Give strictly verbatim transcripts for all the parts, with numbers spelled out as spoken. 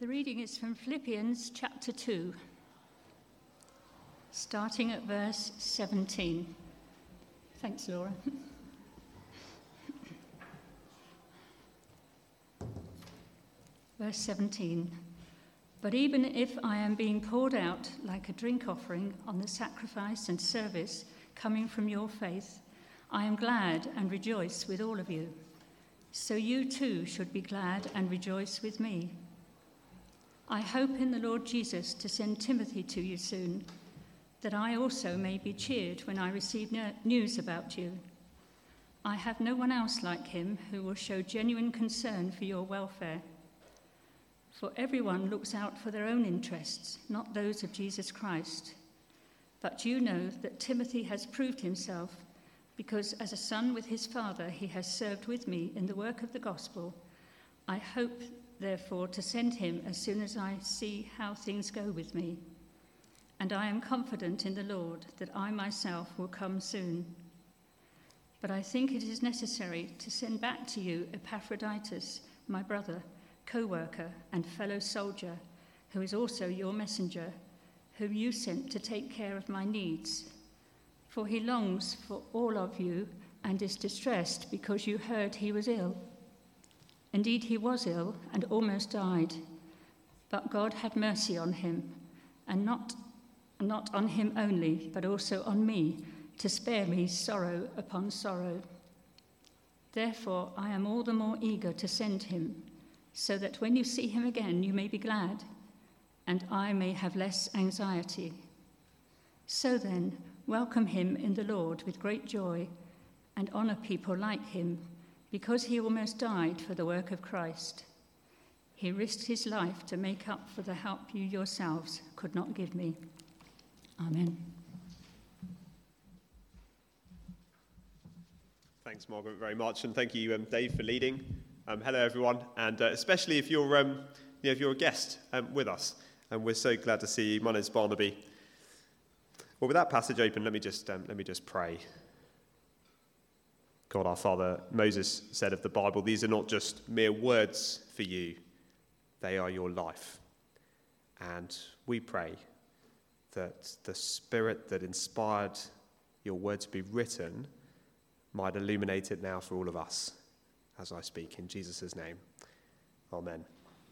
The reading is from Philippians chapter two, starting at verse seventeen. Thanks, Laura. Verse seventeen. But even if I am being poured out like a drink offering on the sacrifice and service coming from your faith, I am glad and rejoice with all of you. So you too should be glad and rejoice with me. I hope in the Lord Jesus to send Timothy to you soon, that I also may be cheered when I receive news about you. I have no one else like him who will show genuine concern for your welfare. For everyone looks out for their own interests, not those of Jesus Christ. But you know that Timothy has proved himself, because as a son with his father he has served with me in the work of the gospel. I hope, therefore, to send him as soon as I see how things go with me. And I am confident in the Lord that I myself will come soon. But I think it is necessary to send back to you Epaphroditus, my brother, co-worker and fellow soldier, who is also your messenger, whom you sent to take care of my needs. For he longs for all of you and is distressed because you heard he was ill. Indeed, he was ill and almost died, but God had mercy on him, and not, not on him only, but also on me, to spare me sorrow upon sorrow. Therefore, I am all the more eager to send him, so that when you see him again, you may be glad, and I may have less anxiety. So then, welcome him in the Lord with great joy, and honor people like him, because he almost died for the work of Christ. He risked his life to make up for the help you yourselves could not give me. Amen. Thanks, Margaret, very much, and thank you, um, Dave, for leading. Um, hello, everyone, and uh, especially if you're, um, you know, if you're a guest um, with us, and we're so glad to see you. My name's Barnaby. Well, with that passage open, let me just um, let me just pray. God, our Father, Moses said of the Bible, these are not just mere words for you, they are your life. And we pray that the Spirit that inspired your word to be written might illuminate it now for all of us as I speak in Jesus' name. Amen.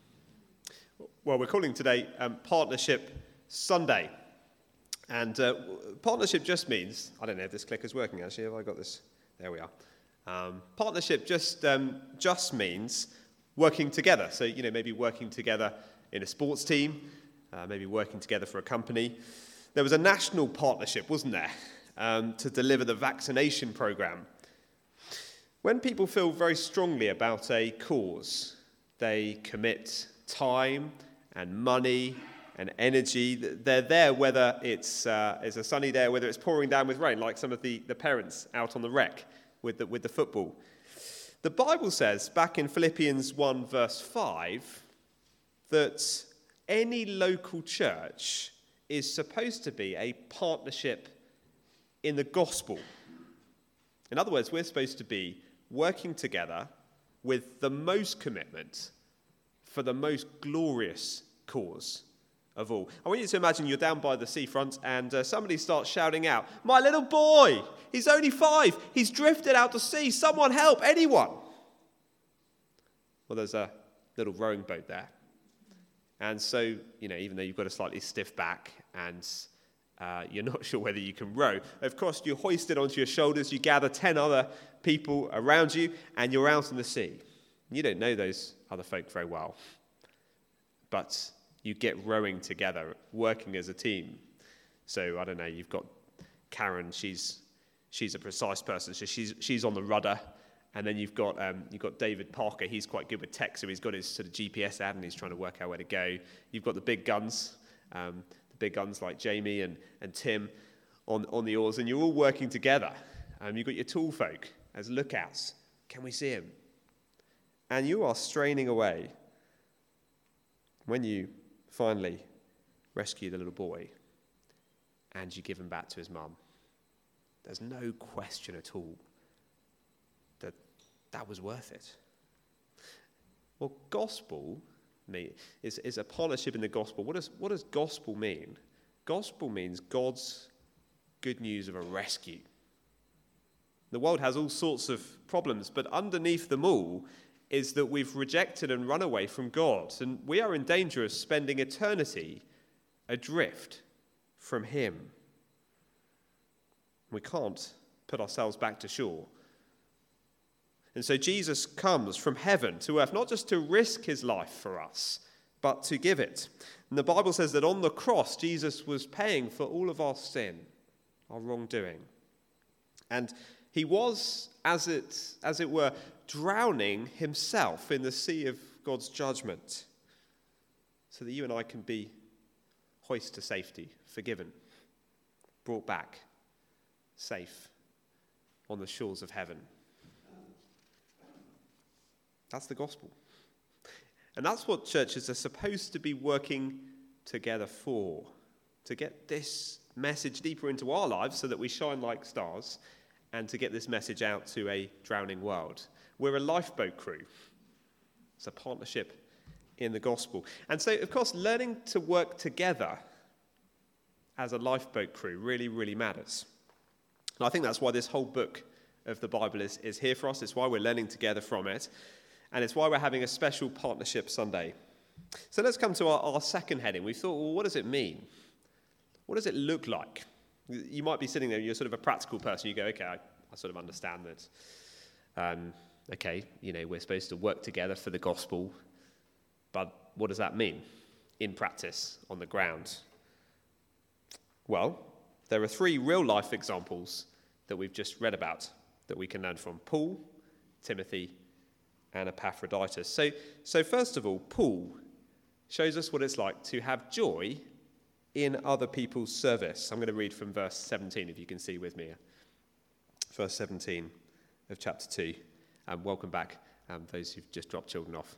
Well, we're calling today um, Partnership Sunday. And uh, partnership just means, I don't know if this clicker's working actually, have I got this? There we are. Um, partnership just um, just means working together. So, you know, maybe working together in a sports team, uh, maybe working together for a company. There was a national partnership, wasn't there, um, to deliver the vaccination programme. When people feel very strongly about a cause, they commit time and money and energy. They're there whether it's, uh, it's a sunny day or whether it's pouring down with rain, like some of the, the parents out on the rec with the, with the football. The Bible says, back in Philippians one verse five, that any local church is supposed to be a partnership in the gospel. In other words, we're supposed to be working together with the most commitment for the most glorious cause of all. I want you to imagine you're down by the seafront and uh, somebody starts shouting out, "My little boy, he's only five, he's drifted out to sea, someone help, anyone." Well, there's a little rowing boat there. And so, you know, even though you've got a slightly stiff back and uh, you're not sure whether you can row, of course, you hoist it onto your shoulders, you gather ten other people around you, and you're out in the sea. You don't know those other folk very well, but you get rowing together, working as a team. So, I don't know, you've got Karen, she's she's a precise person, so she's she's on the rudder. And then you've got um, you've got David Parker, he's quite good with tech, so he's got his sort of G P S ad and he's trying to work out where to go. You've got the big guns, um, the big guns like Jamie and, and Tim on, on the oars, and you're all working together. Um, you've got your tool folk as lookouts. Can we see him? And you are straining away when you finally rescue the little boy and you give him back to his mum. There's no question at all that that was worth it. Well, gospel mean? It's, it's a partnership in the gospel. What does, what does gospel mean? Gospel means God's good news of a rescue. The world has all sorts of problems, but underneath them all is that we've rejected and run away from God, and we are in danger of spending eternity adrift from him. We can't put ourselves back to shore. And so Jesus comes from heaven to earth, not just to risk his life for us, but to give it. And the Bible says that on the cross, Jesus was paying for all of our sin, our wrongdoing. And he was, as it, as it were, drowning himself in the sea of God's judgment so that you and I can be hoisted to safety, forgiven, brought back, safe on the shores of heaven. That's the gospel. And that's what churches are supposed to be working together for, to get this message deeper into our lives so that we shine like stars and to get this message out to a drowning world. We're a lifeboat crew. It's a partnership in the gospel. And so, of course, learning to work together as a lifeboat crew really, really matters. And I think that's why this whole book of the Bible is, is here for us. It's why we're learning together from it. And it's why we're having a special Partnership Sunday. So let's come to our, our second heading. We thought, well, what does it mean? What does it look like? You might be sitting there, you're sort of a practical person. You go, okay, I, I sort of understand that. Um, okay, you know, we're supposed to work together for the gospel. But what does that mean in practice, on the ground? Well, there are three real-life examples that we've just read about that we can learn from: Paul, Timothy, and Epaphroditus. So, so first of all, Paul shows us what it's like to have joy in other people's service. I'm going to read from verse seventeen, if you can see with me. Verse seventeen of chapter two. And welcome back, um, those who've just dropped children off.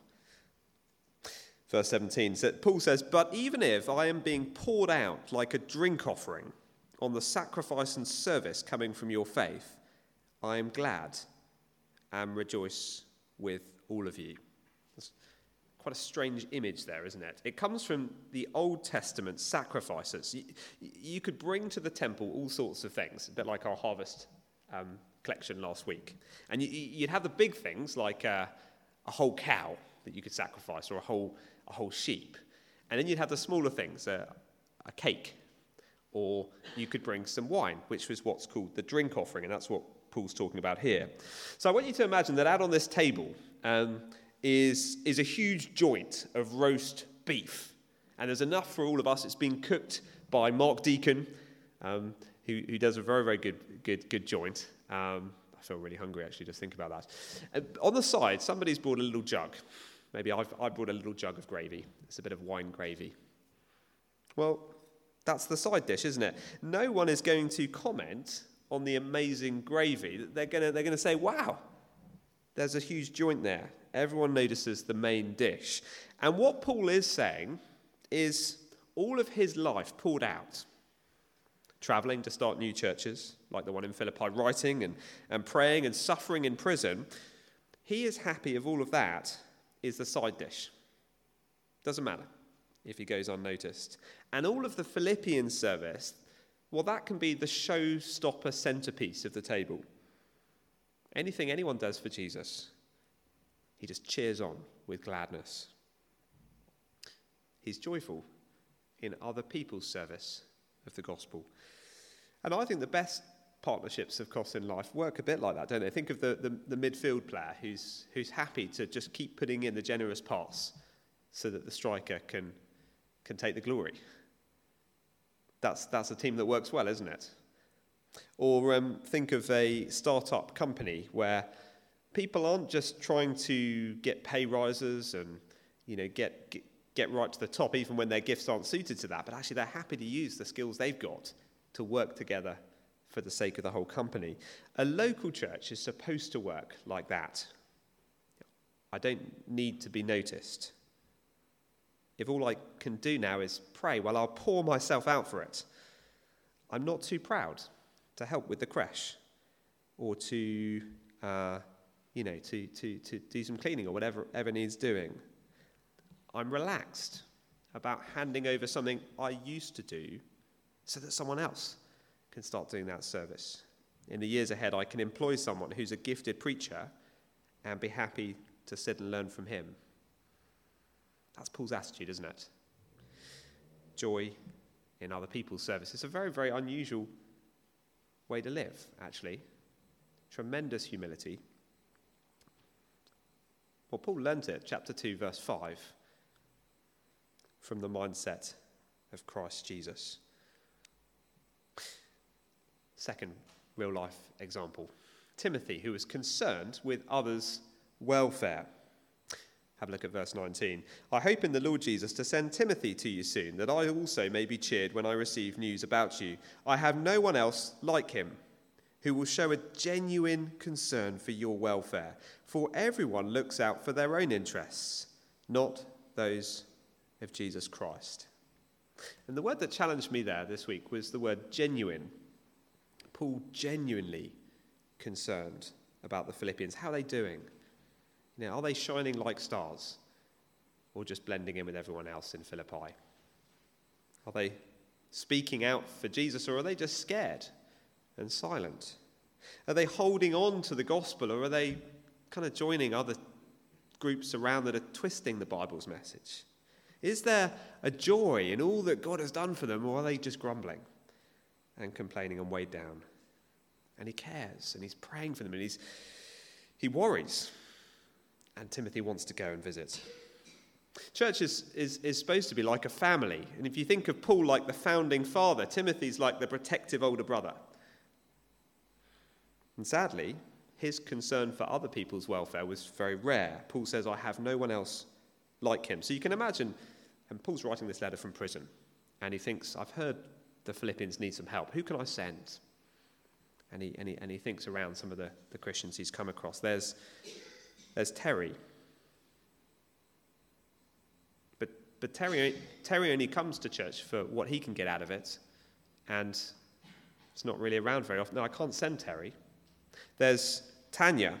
Verse seventeen, so Paul says, "But even if I am being poured out like a drink offering on the sacrifice and service coming from your faith, I am glad and rejoice with all of you." That's quite a strange image there, isn't it? It comes from the Old Testament sacrifices. You, you could bring to the temple all sorts of things, a bit like our harvest um, collection last week. And you, you'd have the big things like uh, a whole cow that you could sacrifice, or a whole a whole sheep. And then you'd have the smaller things, uh, a cake, or you could bring some wine, which was what's called the drink offering, and that's what Paul's talking about here. So I want you to imagine that out on this table um, is, is a huge joint of roast beef. And there's enough for all of us. It's been cooked by Mark Deacon, um, who, who does a very, very good good, good joint. Um, I feel really hungry, actually, just think about that. Uh, on the side, somebody's brought a little jug. Maybe I've, I brought a little jug of gravy. It's a bit of wine gravy. Well, that's the side dish, isn't it? No one is going to comment on the amazing gravy. They're going to they're going to say, wow, there's a huge joint there. Everyone notices the main dish. And what Paul is saying is all of his life poured out, traveling to start new churches, like the one in Philippi, writing and, and praying and suffering in prison. He is happy if all of that is the side dish. Doesn't matter if he goes unnoticed. And all of the Philippian service, well, that can be the showstopper centerpiece of the table. Anything anyone does for Jesus, he just cheers on with gladness. He's joyful in other people's service of the gospel. And I think the best partnerships, of course, in life work a bit like that, don't they? Think of the, the, the midfield player who's who's happy to just keep putting in the generous pass so that the striker can can take the glory. That's that's a team that works well, isn't it? Or um, think of a startup company where people aren't just trying to get pay rises and you know get, get get right to the top, even when their gifts aren't suited to that, but actually they're happy to use the skills they've got to work together for the sake of the whole company. A local church is supposed to work like that. I don't need to be noticed. If all I can do now is pray, well, I'll pour myself out for it. I'm not too proud to help with the creche or to, uh, you know, to, to, to do some cleaning or whatever, whatever needs doing. I'm relaxed about handing over something I used to do so that someone else can start doing that service. In the years ahead, I can employ someone who's a gifted preacher and be happy to sit and learn from him. That's Paul's attitude, isn't it? Joy in other people's service. It's a very, very unusual way to live, actually. Tremendous humility. Well, Paul learnt it, chapter two, verse five, from the mindset of Christ Jesus. Second real-life example. Timothy, who was concerned with others' welfare. Have a look at verse nineteen. I hope in the Lord Jesus to send Timothy to you soon, that I also may be cheered when I receive news about you. I have no one else like him who will show a genuine concern for your welfare. For everyone looks out for their own interests, not those of Jesus Christ. And the word that challenged me there this week was the word genuine. Paul genuinely concerned about the Philippians. How are they doing? You know, are they shining like stars or just blending in with everyone else in Philippi? Are they speaking out for Jesus, or are they just scared and silent? Are they holding on to the gospel, or are they kind of joining other groups around that are twisting the Bible's message? Is there a joy in all that God has done for them, or are they just grumbling and complaining and weighed down? And he cares, and he's praying for them, and he's he worries. And Timothy wants to go and visit. Church is, is, is supposed to be like a family. And if you think of Paul like the founding father, Timothy's like the protective older brother. And sadly, his concern for other people's welfare was very rare. Paul says, I have no one else like him. So you can imagine, and Paul's writing this letter from prison, and he thinks, I've heard the Philippians need some help. Who can I send? And he, and he, and he thinks around some of the, the Christians he's come across. There's... There's Terry. But but Terry, Terry only comes to church for what he can get out of it, and it's not really around very often. No, I can't send Terry. There's Tanya.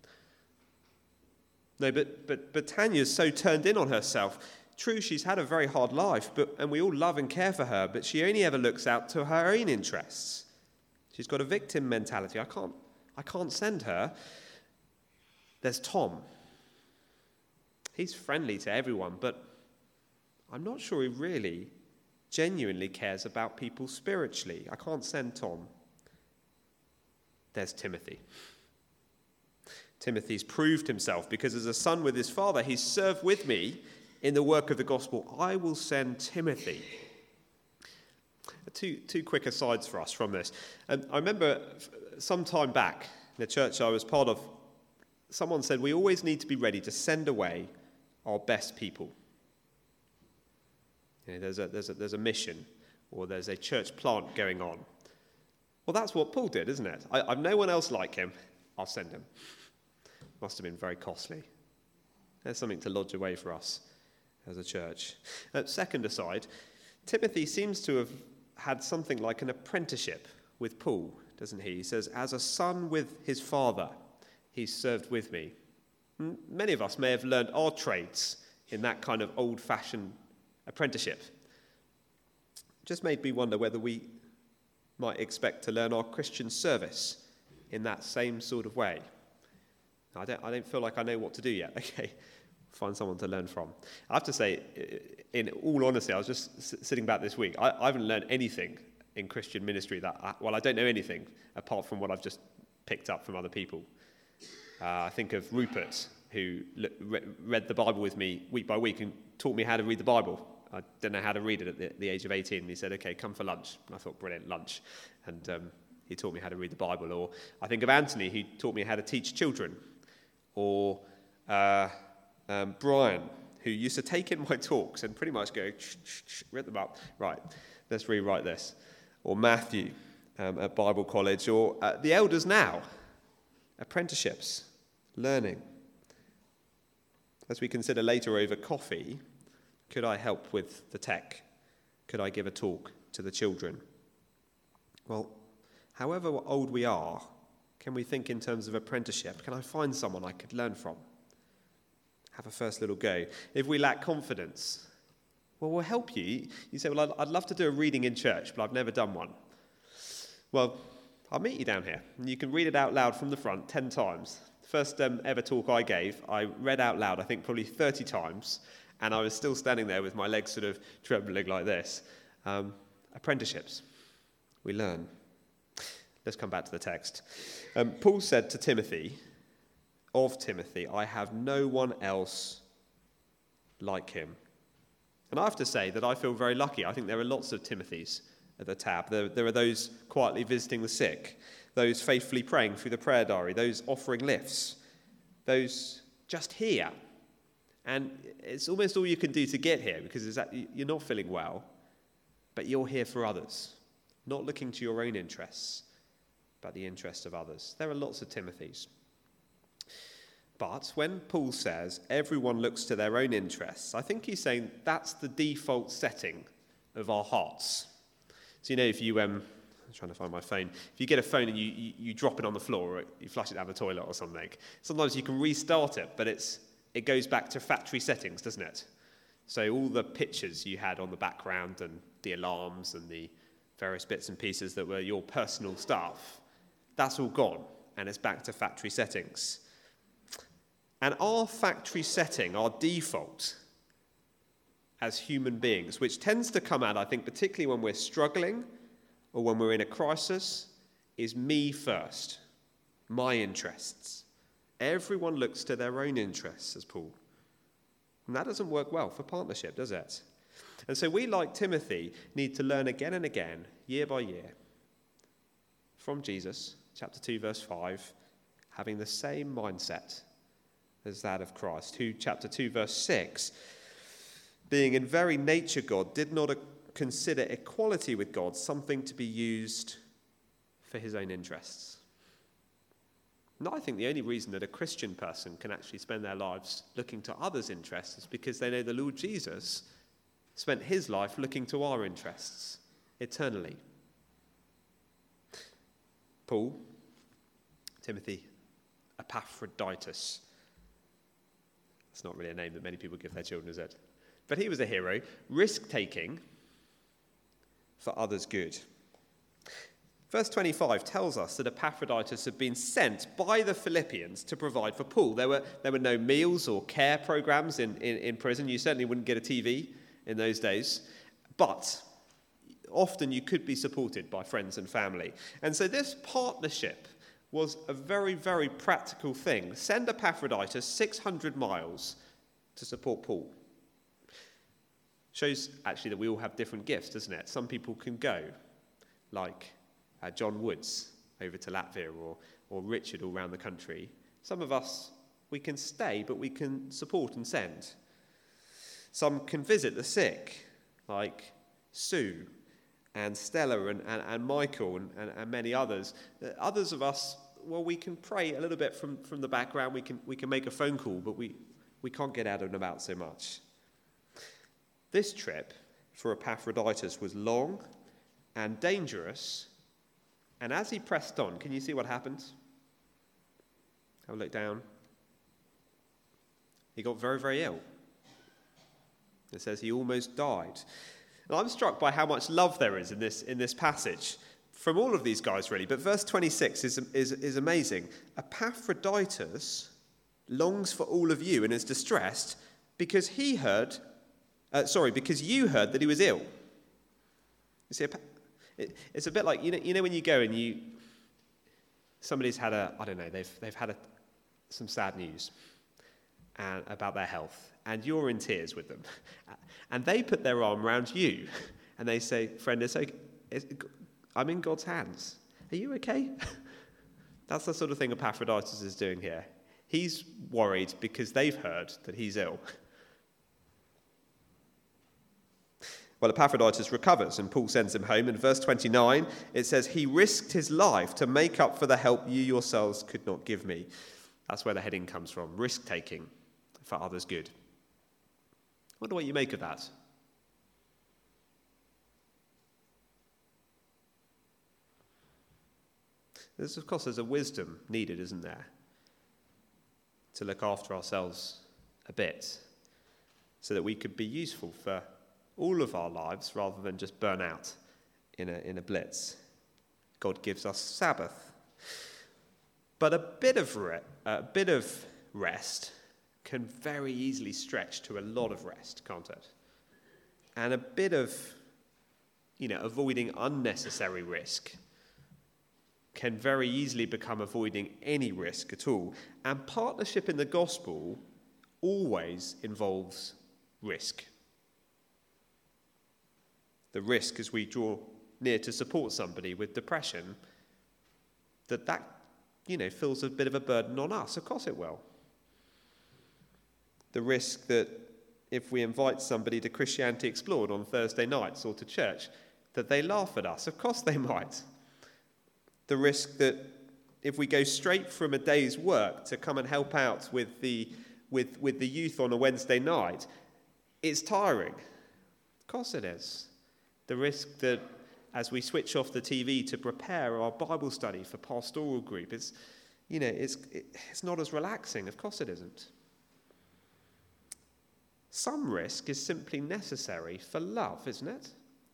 No, but but but Tanya's so turned in on herself. True, she's had a very hard life, but and we all love and care for her, but she only ever looks out to her own interests. She's got a victim mentality. I can't I can't send her. There's Tom. He's friendly to everyone, but I'm not sure he really genuinely cares about people spiritually. I can't send Tom. There's Timothy. Timothy's proved himself because as a son with his father, he's served with me in the work of the gospel. I will send Timothy. Two, two quick asides for us from this. And I remember some time back in the church I was part of, someone said, we always need to be ready to send away our best people. You know, there's a, there's a, there's a mission, or there's a church plant going on. Well, that's what Paul did, isn't it? I, I've no one else like him. I'll send him. Must have been very costly. There's something to lodge away for us as a church. Uh, second aside, Timothy seems to have had something like an apprenticeship with Paul, doesn't he? He says, as a son with his father, he's served with me. Many of us may have learned our trades in that kind of old-fashioned apprenticeship. Just made me wonder whether we might expect to learn our Christian service in that same sort of way. I don't, I don't feel like I know what to do yet. Okay, find someone to learn from. I have to say, in all honesty, I was just sitting back this week. I, I haven't learned anything in Christian ministry that, I, well, I don't know anything apart from what I've just picked up from other people. Uh, I think of Rupert, who le- read the Bible with me week by week and taught me how to read the Bible. I didn't know how to read it at the, the age of eighteen. And he said, okay, come for lunch. And I thought, brilliant, lunch. And um, he taught me how to read the Bible. Or I think of Anthony, who taught me how to teach children. Or uh, um, Brian, who used to take in my talks and pretty much go, shh, shh, shh, read them up. Right, let's rewrite this. Or Matthew um, at Bible College. Or uh, the elders now, apprenticeships, learning. As we consider later over coffee, could I help with the tech? Could I give a talk to the children? Well, however old we are, can we think in terms of apprenticeship? Can I find someone I could learn from? have a first little go. If we lack confidence, well, we'll help you. You say, well, I'd, I'd love to do a reading in church, but I've never done one. Well, I'll meet you down here, and you can read it out loud from the front ten times. The first um, ever talk I gave, I read out loud, I think probably thirty times, and I was still standing there with my legs sort of trembling like this. Um, apprenticeships. We learn. Let's come back to the text. Um, Paul said to Timothy, of Timothy, I have no one else like him. And I have to say that I feel very lucky. I think there are lots of Timothys at the tab. There, there are those quietly visiting the sick, those faithfully praying through the prayer diary, those offering lifts, those just here. And it's almost all you can do to get here, because it's that you're not feeling well, but you're here for others, not looking to your own interests, but the interests of others. There are lots of Timothys. But when Paul says everyone looks to their own interests, I think he's saying that's the default setting of our hearts. So, you know, if you, um, I'm trying to find my phone, if you get a phone and you, you, you drop it on the floor or you flush it down the toilet or something, sometimes you can restart it, but it's it goes back to factory settings, doesn't it? So all the pictures you had on the background and the alarms and the various bits and pieces that were your personal stuff, that's all gone, and it's back to factory settings. And our factory setting, our default as human beings, which tends to come out, I think, particularly when we're struggling or when we're in a crisis, is me first, my interests. Everyone looks to their own interests, says Paul. And that doesn't work well for partnership, does it? And so we, like Timothy, need to learn again and again, year by year, from Jesus, chapter two, verse five, having the same mindset as that of Christ, who, chapter two, verse six, being in very nature God, did not consider equality with God something to be used for his own interests. And I think the only reason that a Christian person can actually spend their lives looking to others' interests is because they know the Lord Jesus spent his life looking to our interests eternally. Paul, Timothy, Epaphroditus. It's not really a name that many people give their children, is it? But he was a hero, risk-taking for others' good. Verse twenty-five tells us that Epaphroditus had been sent by the Philippians to provide for Paul. There were, there were no meals or care programs in, in, in prison. You certainly wouldn't get a T V in those days. But often you could be supported by friends and family. And so this partnership was a very, very practical thing. Send Epaphroditus six hundred miles to support Paul. Shows actually that we all have different gifts, doesn't it? Some people can go, like uh, John Woods over to Latvia, or, or Richard all around the country. Some of us, we can stay, but we can support and send. Some can visit the sick, like Sue and Stella and, and, and Michael and, and, and many others. Others of us, well, we can pray a little bit from, from the background. We can we can make a phone call, but we, we can't get out and about so much. This trip for Epaphroditus was long and dangerous. And as he pressed on, can you see what happened? Have a look down. He got very, very ill. It says he almost died. And I'm struck by how much love there is in this in this passage from all of these guys, really. But verse twenty-six is, is, is amazing. Epaphroditus longs for all of you and is distressed because he heard, uh, sorry, because you heard that he was ill. You see, it, it's a bit like, you know, you know when you go and you, somebody's had a, I don't know, they've they've had a, some sad news and, about their health, and you're in tears with them. And they put their arm around you, and they say, friend, it's okay. It's, I'm in God's hands. Are you okay? That's the sort of thing Epaphroditus is doing here. He's worried because they've heard that he's ill. Well, Epaphroditus recovers, and Paul sends him home. In verse twenty-nine, it says, he risked his life to make up for the help you yourselves could not give me. That's where the heading comes from, risk-taking for others' good. I wonder what you make of that. There's, of course, there's a wisdom needed, isn't there? To look after ourselves a bit so that we could be useful for all of our lives rather than just burn out in a, in a blitz. God gives us Sabbath. But a bit of re- a bit of rest can very easily stretch to a lot of rest, can't it? And a bit of, you know, avoiding unnecessary risk can very easily become avoiding any risk at all. And partnership in the gospel always involves risk. The risk as we draw near to support somebody with depression, that that, you know, feels a bit of a burden on us. Of course it will. The risk that if we invite somebody to Christianity Explored on Thursday nights or to church, that they laugh at us. Of course they might. The risk that if we go straight from a day's work to come and help out with the with, with the youth on a Wednesday night, it's tiring. Of course it is. The risk that as we switch off the T V to prepare our Bible study for pastoral group, it's, you know, it's, it's not as relaxing. Of course it isn't. Some risk is simply necessary for love, isn't it?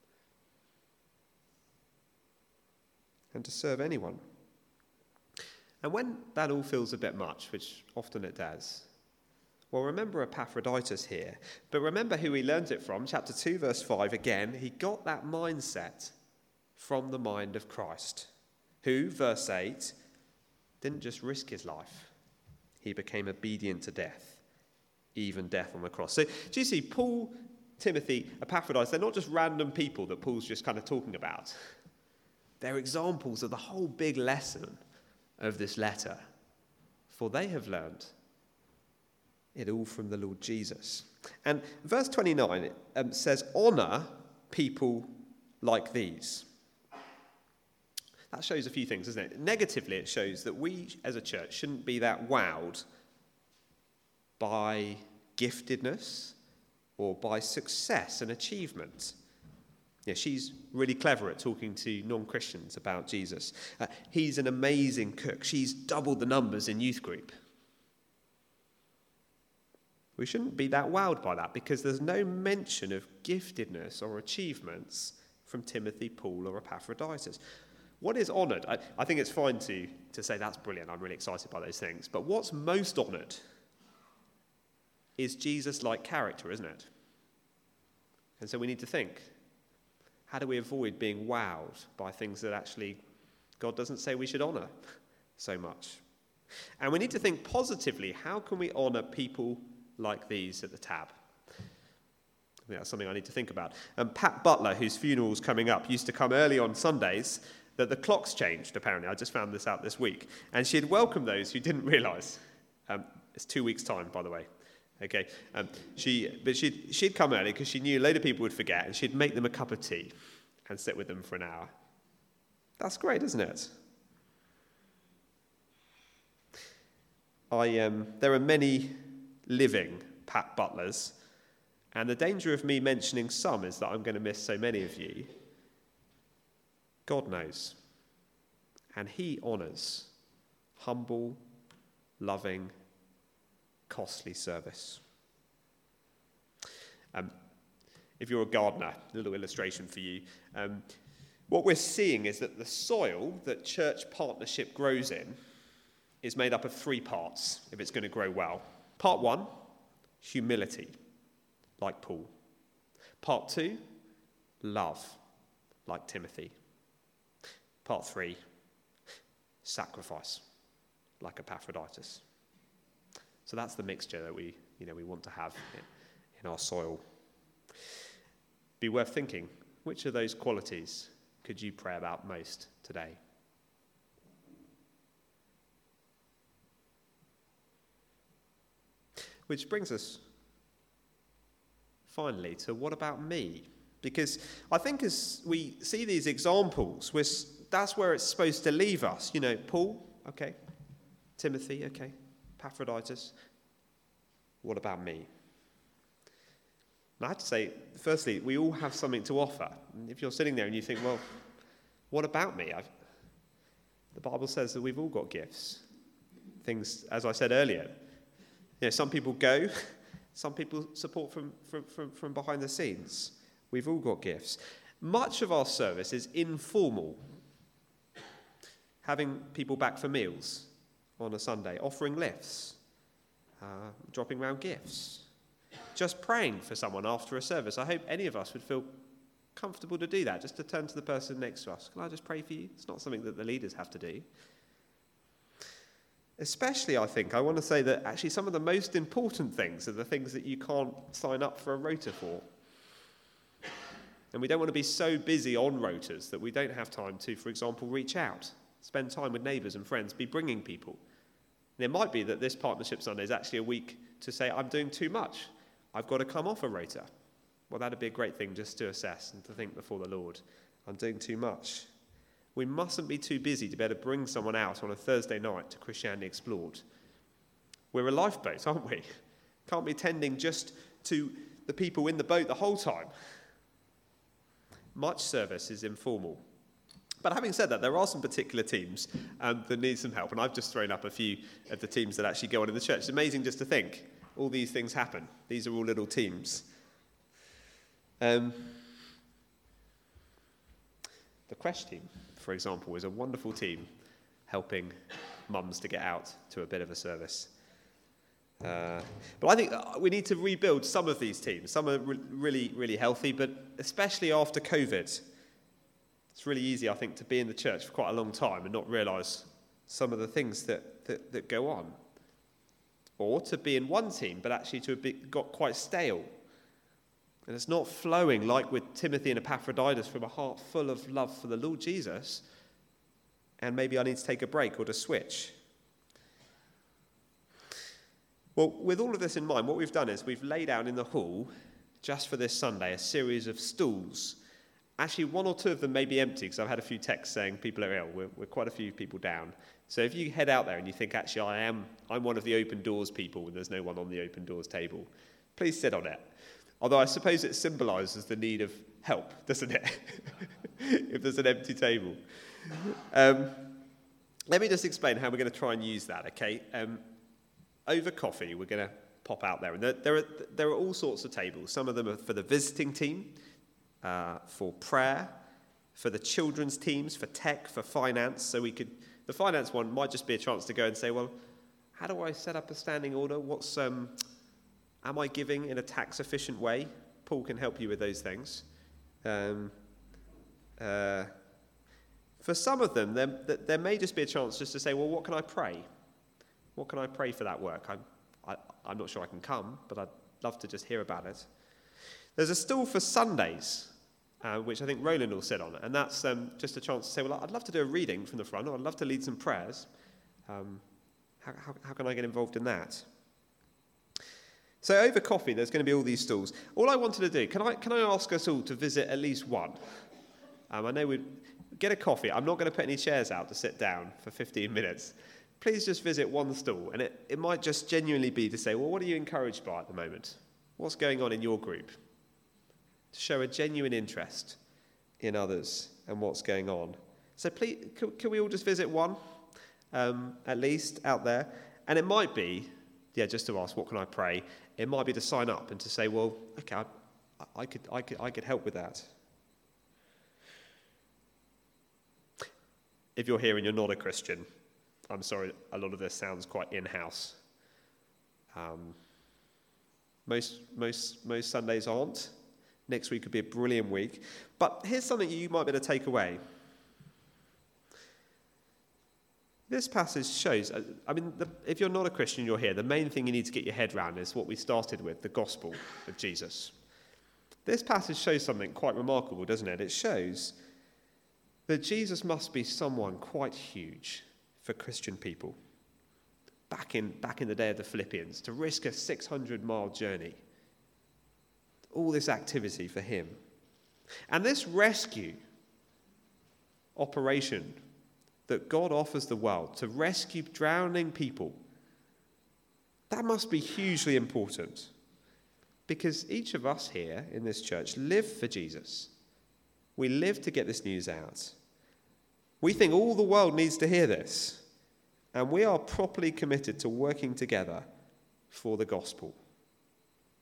And to serve anyone. And when that all feels a bit much, which often it does, well, remember Epaphroditus here, but remember who he learned it from. Chapter two, verse five, again, he got that mindset from the mind of Christ, who, verse eight, didn't just risk his life. He became obedient to death, even death on the cross. So do you see, Paul, Timothy, Epaphroditus, they're not just random people that Paul's just kind of talking about. They're examples of the whole big lesson of this letter, for they have learned it all from the Lord Jesus. And verse twenty-nine um, says, honour people like these. That shows a few things, doesn't it? Negatively, it shows that we as a church shouldn't be that wowed by giftedness or by success and achievement. Yeah, she's really clever at talking to non-Christians about Jesus. Uh, he's an amazing cook. She's doubled the numbers in youth group. We shouldn't be that wowed by that because there's no mention of giftedness or achievements from Timothy, Paul, or Epaphroditus. What is honoured? I, I think it's fine to, to say that's brilliant. I'm really excited by those things. But what's most honoured is Jesus-like character, isn't it? And so we need to think, how do we avoid being wowed by things that actually God doesn't say we should honour so much? And we need to think positively, how can we honour people like these at the Tab? I think that's something I need to think about. And Pat Butler, whose funeral's coming up, used to come early on Sundays, that the clocks changed, apparently. I just found this out this week. And she'd welcome those who didn't realise. Um, it's two weeks' time, by the way. Okay, um, she, but she'd, she'd come early because she knew a load of people would forget, and she'd make them a cup of tea and sit with them for an hour. That's great, isn't it? I um, there are many living Pat Butlers, and the danger of me mentioning some is that I'm going to miss so many of you. God knows, and he honours humble, loving, costly service. Um, if you're a gardener, a little illustration for you. Um, what we're seeing is that the soil that church partnership grows in is made up of three parts if it's going to grow well. Part one, humility, like Paul. Part two, love, like Timothy. Part three, sacrifice, like Epaphroditus. So that's the mixture that we, you know, we want to have in, in our soil. Be worth thinking, which of those qualities could you pray about most today? Which brings us finally to what about me? Because I think as we see these examples, we're, that's where it's supposed to leave us. You know, Paul, okay. Timothy, okay. Epaphroditus, what about me? And I have to say, firstly, we all have something to offer. And if you're sitting there and you think, well, what about me? I've, the Bible says that we've all got gifts. Things, as I said earlier, you know, some people go Some people support from, from, from, from behind the scenes. We've all got gifts. Much of our service is informal. Having people back for meals on a Sunday, offering lifts, uh, dropping round gifts, just praying for someone after a service. I hope any of us would feel comfortable to do that, just to turn to the person next to us. Can I just pray for you? It's not something that the leaders have to do. Especially, I think, I want to say that actually some of the most important things are the things that you can't sign up for a rota for. And we don't want to be so busy on rotas that we don't have time to, for example, reach out, spend time with neighbours and friends, be bringing people. And it might be that this Partnership Sunday is actually a week to say, I'm doing too much. I've got to come off a rota. Well, that'd be a great thing just to assess and to think before the Lord. I'm doing too much. We mustn't be too busy to be able to bring someone out on a Thursday night to Christianity Explored. We're a lifeboat, aren't we? Can't be tending just to the people in the boat the whole time. Much service is informal. But having said that, there are some particular teams um, that need some help, and I've just thrown up a few of the teams that actually go on in the church. It's amazing just to think all these things happen. These are all little teams. Um, the Crash team, for example, is a wonderful team helping mums to get out to a bit of a service. Uh, but I think we need to rebuild some of these teams. Some are re- really, really healthy, but especially after COVID, it's really easy, I think, to be in the church for quite a long time and not realise some of the things that, that, that go on. Or to be in one team, but actually to have be, got quite stale. And it's not flowing like with Timothy and Epaphroditus from a heart full of love for the Lord Jesus. And maybe I need to take a break or to switch. Well, with all of this in mind, what we've done is we've laid out in the hall, just for this Sunday, a series of stools. Actually, one or two of them may be empty, because I've had a few texts saying people are ill. We're, we're quite a few people down. So if you head out there and you think, actually, I am, I'm one of the open doors people and there's no one on the open doors table, please sit on it. Although I suppose it symbolises the need of help, doesn't it? If there's an empty table. Um, let me just explain how we're going to try and use that, okay? Um, over coffee, we're going to pop out there. And there, there, are, there are all sorts of tables. Some of them are for the visiting team, uh, for prayer, for the children's teams, for tech, for finance. So we could, the finance one might just be a chance to go and say, well, how do I set up a standing order? What's... Um, Am I giving in a tax-efficient way? Paul can help you with those things. Um, uh, for some of them, there, there may just be a chance just to say, well, what can I pray? What can I pray for that work? I'm, I, I'm not sure I can come, but I'd love to just hear about it. There's a stall for Sundays, uh, which I think Roland will sit on, and that's um, just a chance to say, well, I'd love to do a reading from the front, or I'd love to lead some prayers. Um, how, how, how can I get involved in that? So over coffee, there's going to be all these stalls. All I wanted to do, can I can I ask us all to visit at least one? Um, I know we'd get a coffee. I'm not going to put any chairs out to sit down for fifteen minutes. Please just visit one stall. And it, it might just genuinely be to say, well, what are you encouraged by at the moment? What's going on in your group? To show a genuine interest in others and what's going on. So please, can, can we all just visit one, um, at least, out there? And it might be, yeah, just to ask, what can I pray? It might be to sign up and to say, well, okay, I, I could, I could, I could help with that. If you're here and you're not a Christian, I'm sorry, a lot of this sounds quite in-house. Um, most, most, most Sundays aren't. Next week could be a brilliant week. But here's something you might be able to take away. This passage shows, I mean, the, if you're not a Christian, you're here, the main thing you need to get your head around is what we started with, the gospel of Jesus. This passage shows something quite remarkable, doesn't it? It shows that Jesus must be someone quite huge for Christian people. Back in, back in the day of the Philippians, to risk a six hundred mile journey. All this activity for him. And this rescue operation that God offers the world to rescue drowning people, that must be hugely important. Because each of us here in this church live for Jesus. We live to get this news out. We think all the world needs to hear this. And we are properly committed to working together for the gospel.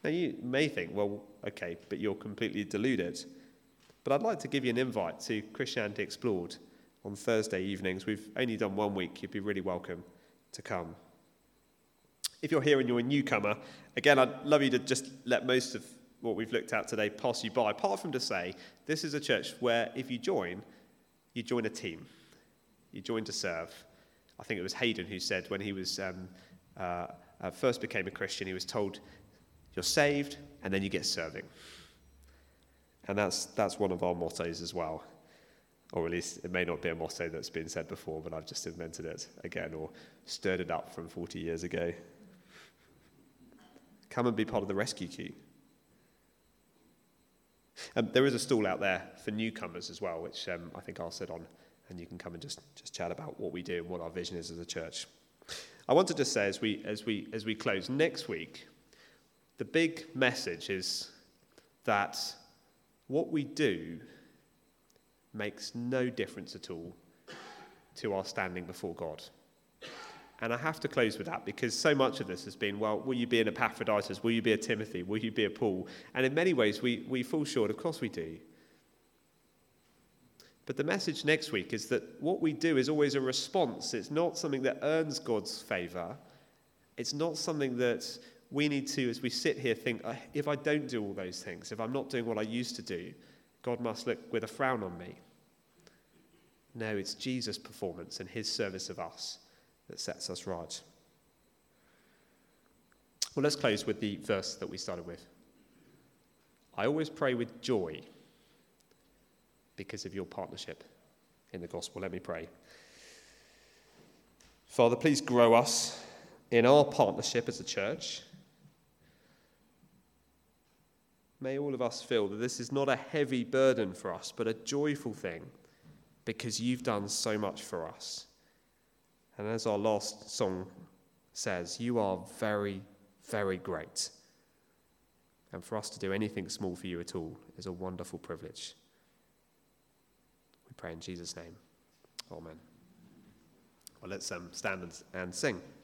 Now you may think, well, okay, but you're completely deluded. But I'd like to give you an invite to Christianity Explored on Thursday evenings. We've only done one week. You'd be really welcome to come. If you're here and you're a newcomer, again, I'd love you to just let most of what we've looked at today pass you by, apart from to say, this is a church where if you join, you join a team. You join to serve. I think it was Hayden who said when he was um, uh, uh, first became a Christian, he was told, you're saved, and then you get serving. And that's that's one of our mottos as well. Or at least it may not be a motto that's been said before, but I've just invented it again, or stirred it up from forty years ago. Come and be part of the rescue queue. Um, there is a stall out there for newcomers as well, which um, I think I'll sit on, and you can come and just, just chat about what we do and what our vision is as a church. I wanted to say as we as we as we close next week, the big message is that what we do makes no difference at all to our standing before God. And I have to close with that because so much of this has been, well, will you be an Epaphroditus? Will you be a Timothy? Will you be a Paul? And in many ways, we, we fall short. Of course we do. But the message next week is that what we do is always a response. It's not something that earns God's favour. It's not something that we need to, as we sit here, think, if I don't do all those things, if I'm not doing what I used to do, God must look with a frown on me. No, it's Jesus' performance and his service of us that sets us right. Well, let's close with the verse that we started with. I always pray with joy because of your partnership in the gospel. Let me pray. Father, please grow us in our partnership as a church. May all of us feel that this is not a heavy burden for us, but a joyful thing because you've done so much for us. And as our last song says, you are very, very great. And for us to do anything small for you at all is a wonderful privilege. We pray in Jesus' name. Amen. Well, let's um, stand and, and sing.